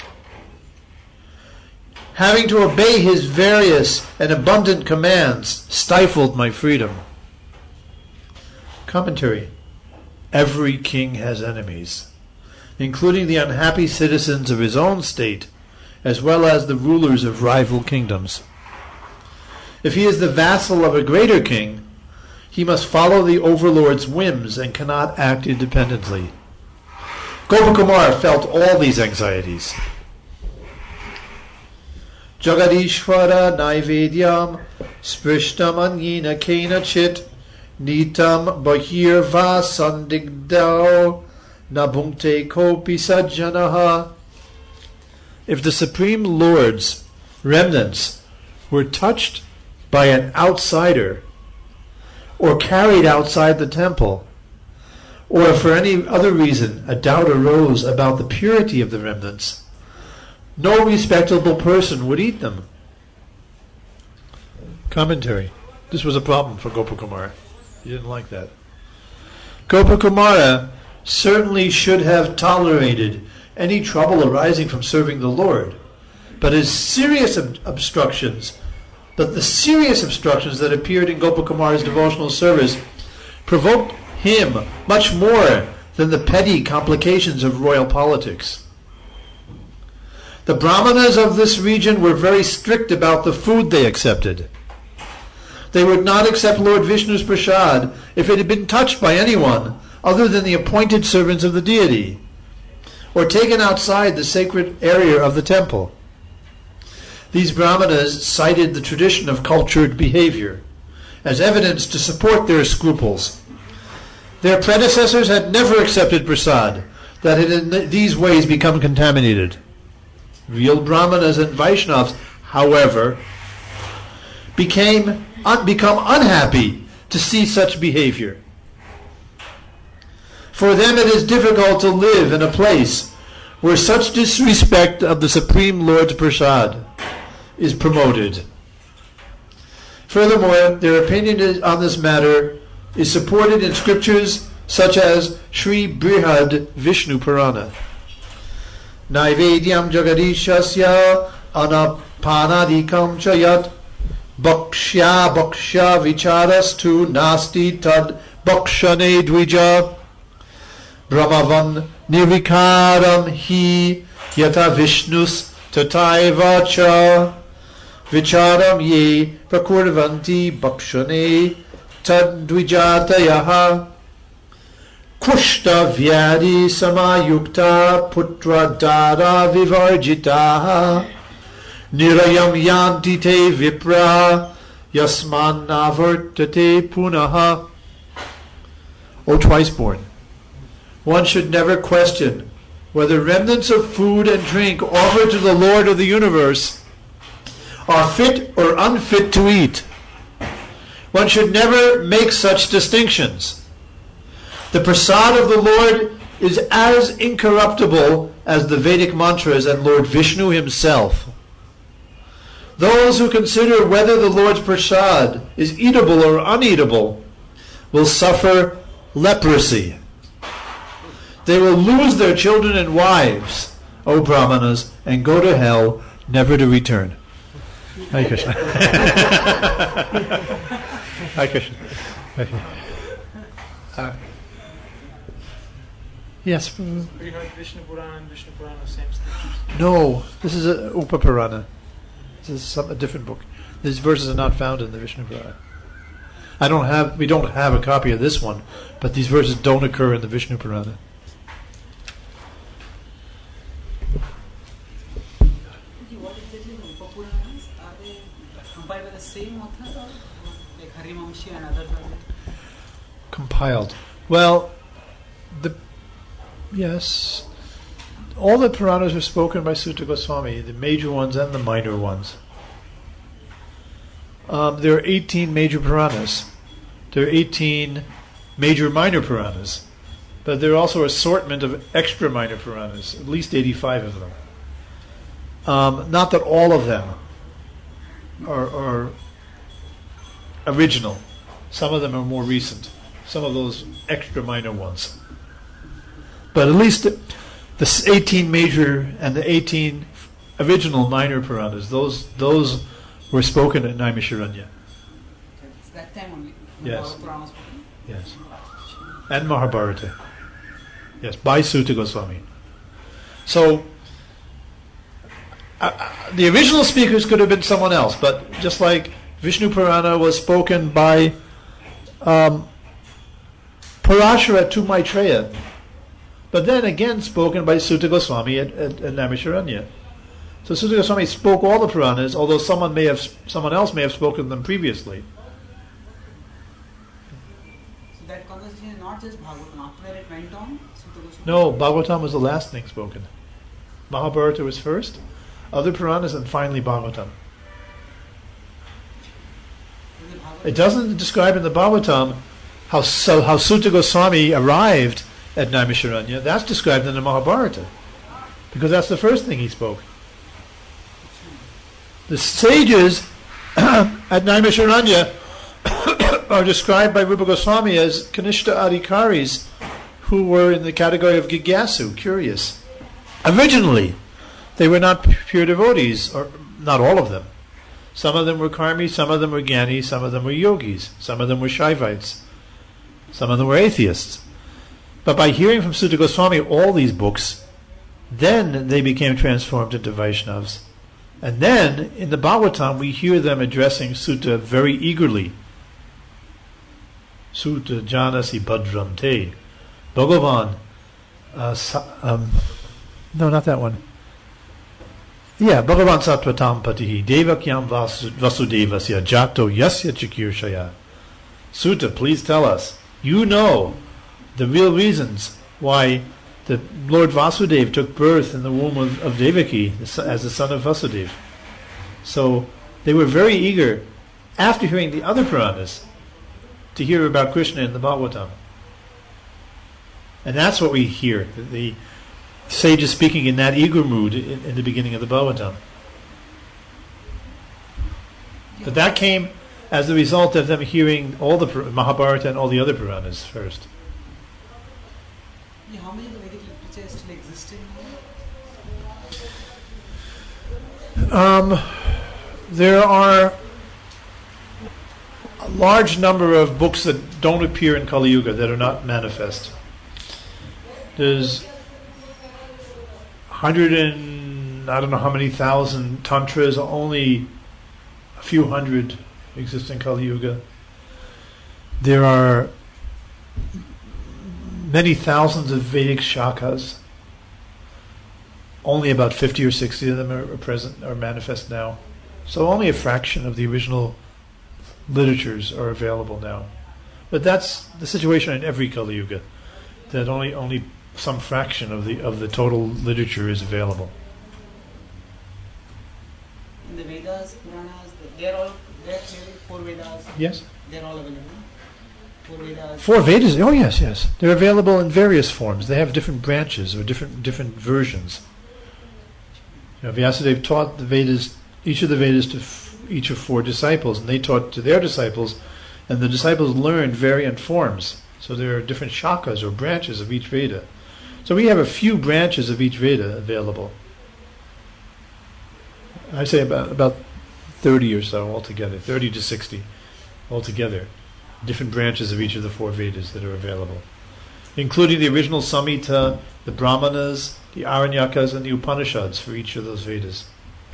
S1: having to obey his various and abundant commands, stifled my freedom. Commentary. Every king has enemies, including the unhappy citizens of his own state, as well as the rulers of rival kingdoms. If he is the vassal of a greater king, he must follow the overlord's whims and cannot act independently. Gopakumar felt all these anxieties. Jagadishvara Naivedyam Sprishtam Anyena Kenachit Nitam Bahirva Sandigdao Nabhunkte Kopi Sajjanaha. If the Supreme Lord's remnants were touched by an outsider, or carried outside the temple, or if for any other reason a doubt arose about the purity of the remnants, no respectable person would eat them. Commentary. This was a problem for Gopakumara. He didn't like that. Gopakumara certainly should have tolerated any trouble arising from serving the Lord, but his serious ob- obstructions, but the serious obstructions that appeared in Gopakumara's devotional service provoked him much more than the petty complications of royal politics. The Brahmanas of this region were very strict about the food they accepted. They would not accept Lord Vishnu's prasad if it had been touched by anyone other than the appointed servants of the deity, or taken outside the sacred area of the temple. These brahmanas cited the tradition of cultured behavior as evidence to support their scruples. Their predecessors had never accepted prasad that had in these ways become contaminated. Real brahmanas and Vaishnavas, however, became un- become unhappy to see such behavior. For them it is difficult to live in a place where such disrespect of the Supreme Lord's prasad is promoted. Furthermore, their opinion is, on this matter is supported in scriptures such as Sri Brihad Vishnu Purana. Naivedyam jagadishasya anapanadikam chayat bhakshya bhakshya vicharastu nasti tad bhakshane dvija brahmavan nirvikaram hi yata vishnus tataiva cha vicharam ye prakurvanti bhakshane tad dvijatayaha kushta vyadi samayukta putra dara vivarjita nirayam yanti te vipra yasman navartate punaha. O twice born, one should never question whether remnants of food and drink offered to the Lord of the universe are fit or unfit to eat. One should never make such distinctions. The prasad of the Lord is as incorruptible as the Vedic mantras and Lord Vishnu himself. Those who consider whether the Lord's prasad is eatable or uneatable will suffer leprosy. They will lose their children and wives, O Brahmanas, and go to hell, never to return. Hare Krishna. Hare Krishna. Uh, yes.
S5: We heard Vishnu Purana and Vishnu Purana, same scriptures.
S1: No, this is a Upa Purana. This is some, a different book. These verses are not found in the Vishnu Purana. I don't have. We don't have a copy of this one, but these verses don't occur in the Vishnu Purana.
S4: What exactly the Upa Puranas? Are they compiled by the same author, or like Harimamshi and others? Are they?
S1: Compiled. Well, the yes, all the Puranas are spoken by Sutta Goswami, the major ones and the minor ones. Um, there are eighteen major Puranas. There are eighteen major minor Puranas. But there are also an assortment of extra minor Puranas, at least eighty-five of them. Um, not that all of them are, are original. Some of them are more recent. Some of those extra minor ones. But at least the, the eighteen major and the eighteen original minor Puranas, those those were spoken at Naimisharanya.
S4: It's that time only.
S1: Yes.
S4: Purana spoken.
S1: Yes. And Mahabharata. Yes, by Sutta Goswami. So, uh, the original speakers could have been someone else, but just like Vishnu Purana was spoken by um, Parashara to Maitreya, but then again spoken by Sutta Goswami at, at, at Naimisharanya. So Sutta Goswami spoke all the Puranas, although someone may have, someone else may have spoken them previously.
S4: So that conversation is not just Bhagavatam. After that it went on. Sutta Goswami.
S1: No, Bhagavatam was the last thing spoken. Mahabharata was first, other Puranas, and finally Bhagavatam.
S4: Is it Bhagavatam?
S1: It doesn't describe in the Bhagavatam how so, how Sutta Goswami arrived at Naimisharanya. That's described in the Mahabharata, because that's the first thing he spoke. The sages at Naimisharanya are described by Rupa Goswami as Kanishta Adhikaris, who were in the category of Gigyasu, curious. Originally, they were not pure devotees, or not all of them. Some of them were karmis, some of them were gyanis, some of them were yogis, some of them were Shaivites, some of them were atheists. But by hearing from Sutta Goswami all these books, then they became transformed into Vaishnavas. And then, in the Bhagavatam, we hear them addressing Sutta very eagerly Sutta janasi bhadram te. Bhagavan. Uh, sa, um, no, not that one. Yeah, Bhagavan Sattvatam Patihi Devakyam Vasu, Vasudevasya Jato Yasya Chikirshaya. Sutta, please tell us. You know the real reasons why the Lord Vasudeva took birth in the womb of, of Devaki as the son of Vasudeva. So they were very eager, after hearing the other Puranas, to hear about Krishna in the Bhagavatam. And that's what we hear. The, the sages speaking in that eager mood in, in the beginning of the Bhagavatam. But that came as the result of them hearing all the Mahabharata and all the other Puranas first.
S4: Yeah, how many Vedic literature still existing now?
S1: Um, there are a large number of books that don't appear in Kali Yuga, that are not manifest. There's hundred and I don't know how many thousand tantras, only a few hundred exist in Kali Yuga. There are many thousands of Vedic shakas. Only about fifty or sixty of them are, are present, are manifest now. So only a fraction of the original literatures are available now. But that's the situation in every Kali Yuga, that only only some fraction of the of the total literature is available.
S4: In the Vedas, Puranas, they're all they're clearly four Vedas.
S1: Yes.
S4: They're all available. Four Vedas.
S1: Four Vedas. Oh yes, yes. They're available in various forms. They have different branches or different different versions. You know, Vyasadeva taught the Vedas, each of the Vedas to f- each of four disciples, and they taught to their disciples, and the disciples learned variant forms. So there are different shakas or branches of each Veda. So we have a few branches of each Veda available. I say about about thirty or so altogether, thirty to sixty altogether, different branches of each of the four Vedas that are available, including the original Samhita, the Brahmanas, the Aranyakas, and the Upanishads for each of those Vedas,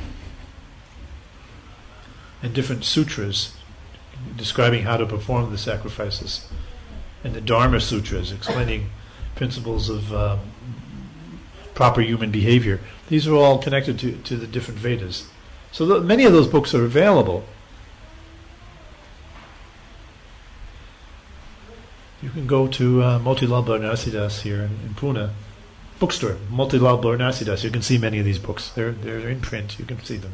S1: and different sutras describing how to perform the sacrifices, and the Dharma sutras explaining principles of um, proper human behavior. These are all connected to, to the different Vedas. So th- many of those books are available. You can go to uh, Motilal Banarsidass here in, in Pune, bookstore, Motilal Banarsidass. You can see many of these books. They're they're in print. You can see them.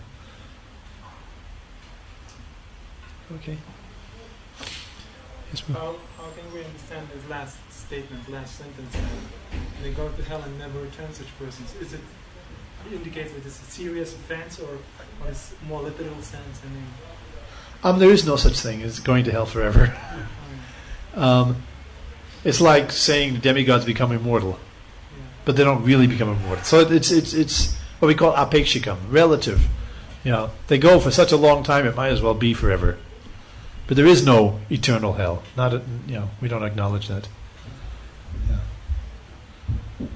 S1: Okay. Yes, ma'am.
S6: How, how can we understand this last statement, last sentence, that they go to hell and never return such persons? Is it indicates that it's a serious offense, or what is more literal sense? I mean,
S1: um, there is no such thing as going to hell forever. um, it's like saying demigods become immortal,
S6: yeah.
S1: but they don't really become immortal. So it's it's it's what we call apekshikam, relative. You know, they go for such a long time; it might as well be forever. But there is no eternal hell. Not a, you know, we don't acknowledge that. Yeah.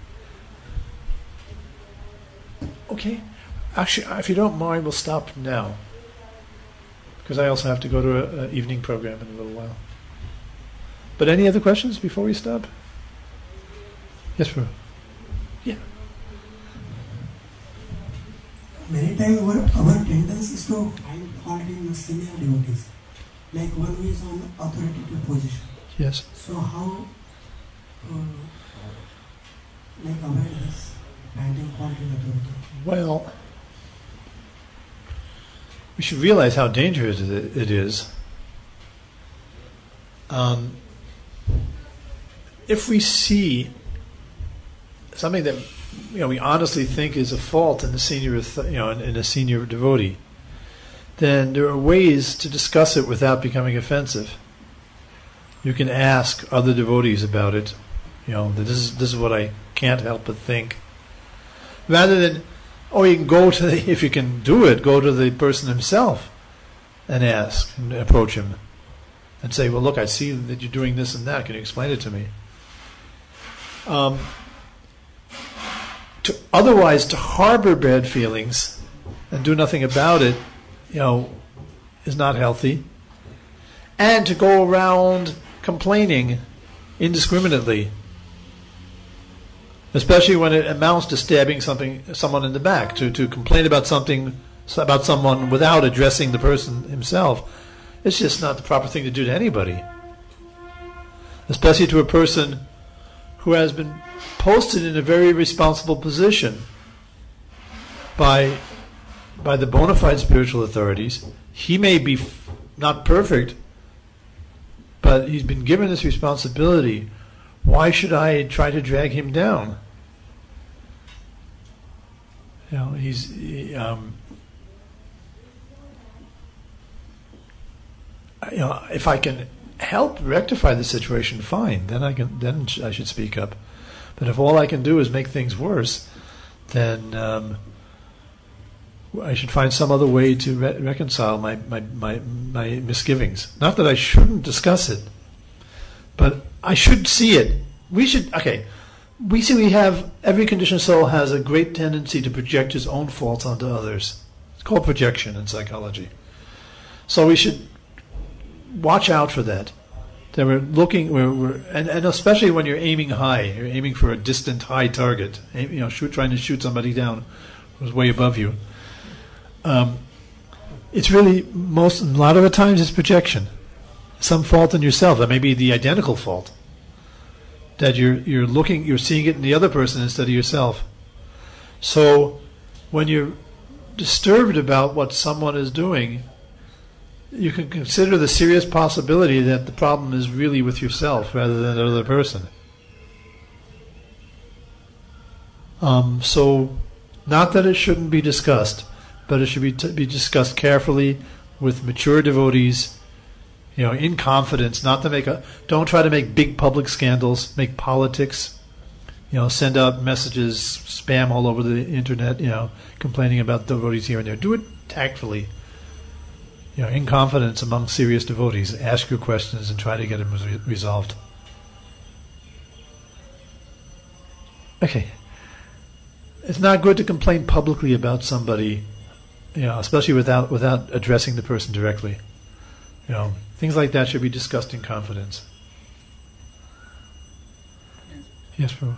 S1: Okay. Actually, if you don't mind, we'll stop now, because I also have to go to an evening program in a little while. But any other questions before we stop? Yes, bro. Yeah.
S7: Many times our, our tendency is to find fault in the senior devotees, like one who is on authoritative position.
S1: Yes.
S7: So how, uh, like avoid this finding fault in authority?
S1: Well, we should realize how dangerous it it is. Um, if we see something that you know we honestly think is a fault in the senior, you know, in, in a senior devotee, then there are ways to discuss it without becoming offensive. You can ask other devotees about it. You know, this is this is what I can't help but think. Rather than, oh, you can go to the, if you can do it, go to the person himself and ask, and approach him, and say, well, look, I see that you're doing this and that. Can you explain it to me? Um, to otherwise, to harbor bad feelings and do nothing about it, you know, is not healthy. And to go around complaining indiscriminately, especially when it amounts to stabbing something, someone in the back, to, to complain about something, about someone without addressing the person himself, it's just not the proper thing to do to anybody. Especially to a person who has been posted in a very responsible position by by the bona fide spiritual authorities. He may be f- not perfect, but he's been given this responsibility. Why should I try to drag him down? You know, he's he, um, you know, if I can help rectify the situation, fine. Then I can. Then I should speak up. But if all I can do is make things worse, then um, I should find some other way to re- reconcile my, my, my, my misgivings. Not that I shouldn't discuss it, but I should see it. We should, okay, we see we have, every conditioned soul has a great tendency to project his own faults onto others. It's called projection in psychology. So we should watch out for that. That we're looking, we're, we're and, and especially when you're aiming high, you're aiming for a distant high target, aim, you know, shoot, trying to shoot somebody down who's way above you. Um, it's really most, a lot of the times it's projection. Some fault in yourself. That may be the identical fault. That you're you're looking, you're seeing it in the other person instead of yourself. So when you're disturbed about what someone is doing, you can consider the serious possibility that the problem is really with yourself rather than the other person. Um, so, not that it shouldn't be discussed, but it should be t- be discussed carefully with mature devotees, you know, in confidence. Not to make a, don't try to make big public scandals, make politics, you know, send out messages, spam all over the internet, you know, complaining about devotees here and there. Do it tactfully. You know, in confidence among serious devotees, ask your questions and try to get them re- resolved. Okay. It's not good to complain publicly about somebody, you know, especially without without addressing the person directly. You know, things like that should be discussed in confidence. Yes, bro.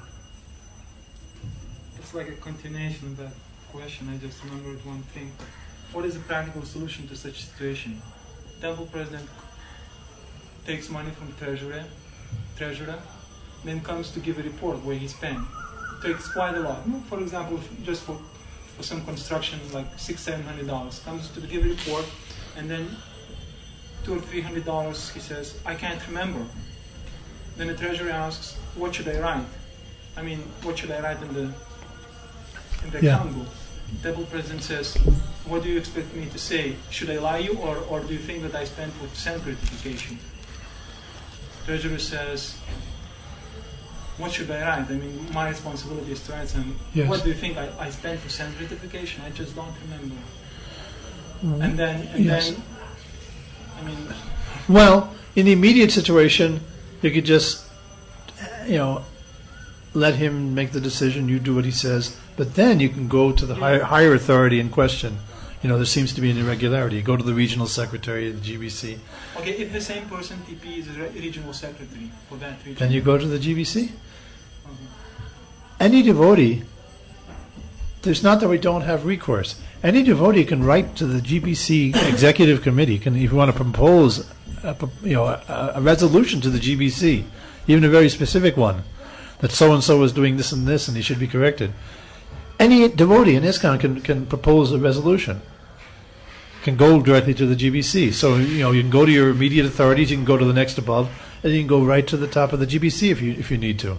S6: It's like a continuation of that question. I just remembered one thing. What is a practical solution to such situation? Temple president takes money from treasurer, treasurer, then comes to give a report where he spent. Takes quite a lot. For example, just for, for some construction, like six, seven hundred dollars. Comes to give a report, and then two or three hundred dollars. He says, "I can't remember." Then the treasurer asks, "What should I write? I mean, what should I write in the in the
S1: yeah.
S6: account book?" Temple president says, "What do you expect me to say? Should I lie you, or, or do you think that I spent for sand gratification?" Treasurer says, "What should I write? I mean, my responsibility is to write some.
S1: Yes.
S6: What do you think I, I spent for sand gratification? I just don't remember."
S1: Mm-hmm.
S6: And then, and
S1: yes.
S6: then, I mean,
S1: well, in the immediate situation, you could just, you know, let him make the decision. You do what he says. But then you can go to the higher, higher authority in question. You know, there seems to be an irregularity. You go to the regional secretary of the G B C.
S6: okay, if the same person, T P, is a re- regional secretary for that region.
S1: Then you go to the G B C.
S6: Okay.
S1: Any devotee, there's not that we don't have recourse. Any devotee can write to the G B C executive committee. Can, if you want to propose, a, you know, a, a resolution to the G B C, even a very specific one, that so and so is doing this and this, and he should be corrected. Any devotee in ISKCON can can propose a resolution. Can go directly to the G B C. So you know you can go to your immediate authorities. You can go to the next above, and you can go right to the top of the G B C if you if you need to.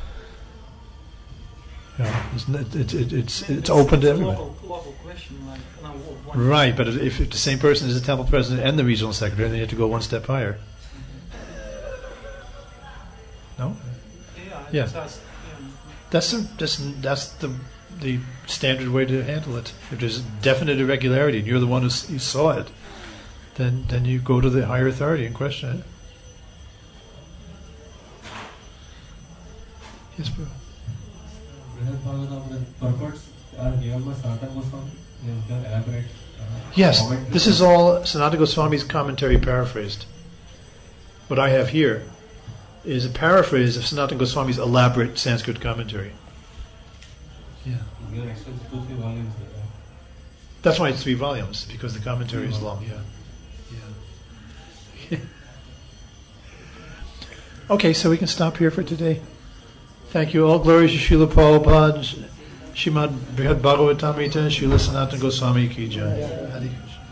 S1: You know, it's it's it's, it's, it's open to everybody.
S6: Local, local question, like, no, one
S1: Right, but if, if the same person is the temple president and the regional secretary, then you have to go one step higher. No?
S6: Yeah, I
S1: Yeah.
S6: just asked, yeah.
S1: That's the, that's, that's the the standard way to handle it. If there's definite irregularity and you're the one who, s- who saw it, then then you go to the higher authority and question it. Yes, bro.
S8: The purports are given by Sanatana Goswami. You can elaborate. Uh,
S1: Yes,
S8: comment
S1: this is all Sanatana Goswami's commentary paraphrased. What I have here is a paraphrase of Sanatana Goswami's elaborate Sanskrit commentary. Yeah.
S8: You can extend two, three volumes. Yeah.
S1: That's why it's three volumes, because the commentary is long. Yeah. Yeah. Okay, so we can stop here for today. Thank you. All glories to Srila Prabhupada, Srimad Brihad Bhagavatamrita, Srila Sanatana Goswami Ki Jai. Hare Krishna.